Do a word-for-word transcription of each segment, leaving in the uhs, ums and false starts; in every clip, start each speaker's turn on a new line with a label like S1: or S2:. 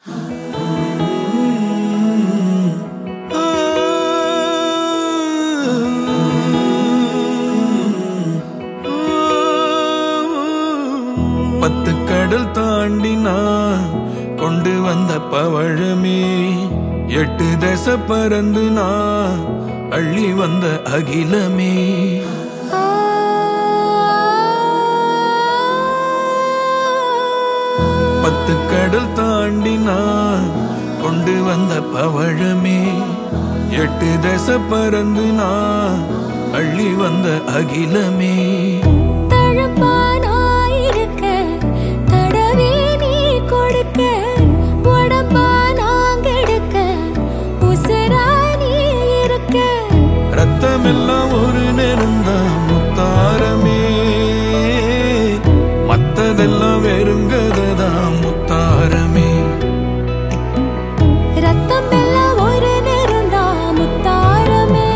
S1: பத்து கடல் தாண்டினா கொண்டு வந்த பவழமே, எட்டு தசை பறந்து நான் அள்ளி வந்த அகிலமே. பத்து கடல் தாண்டினா கொண்டு வந்த பவழமே, எட்டு தசை பறந்து நான் அள்ளி வந்த அகிலமே. ரத்தமெல்லாம் ஒரு நேரம்தான் முத்தாரமே, மத்ததெல்லாம் வெறுங்கதான் முத்தாரமே.
S2: ரத்தமெல்லாம் ஒரு நேரம்தான் முத்தாரமே,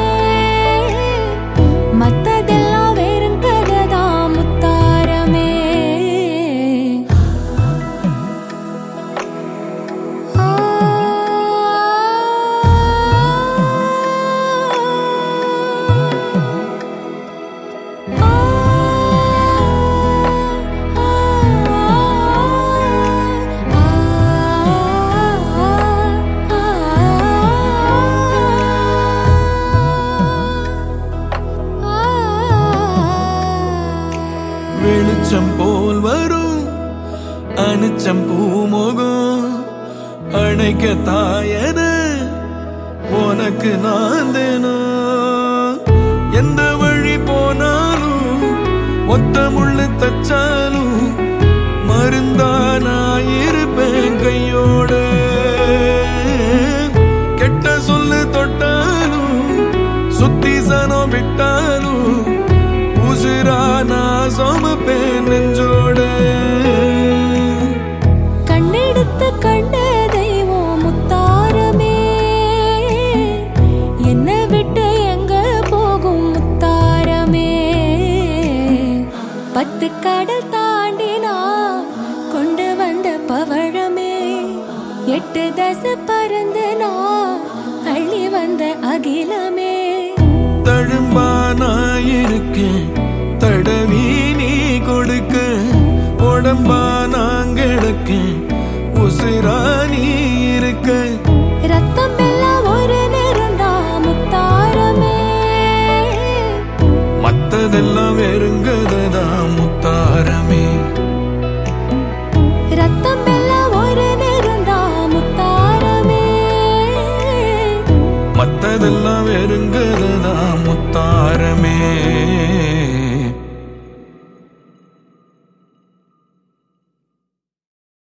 S2: மத்ததெல்லாம் வெறுங்கதான் முத்தாரமே.
S1: வெளிச்சம் போல் வரும் அனுச்சம் பூமுகம், அணைக்க தாயன உனக்கு நான் தேனா. எந்த வழி போனாலும் ஒத்த முள்ளு தச்சாலும் மருந்தா நான் இருப்பேன் கையோட. கெட்ட சொல்லு தொட்டாலும் சுத்தி சனம் விட்டாலும் உசுரா நான் சோமப்பேன் நெஞ்சோட.
S2: கண்ணெடுத்து கண்ட தெய்வம் முத்தாரமே, என்ன விட்டு எங்க போகும் முத்தாரமே. பத்து கடல் தாண்டினா கொண்டு வந்த பவழமே, எட்டு தசை பறந்து நான் அள்ளி வந்த அகிலமே.
S1: தழும்பா நான் இருக்கேன் தடவி நீ கொடுக்க, உடம்பா நான் கிடக்கேன் உசிரா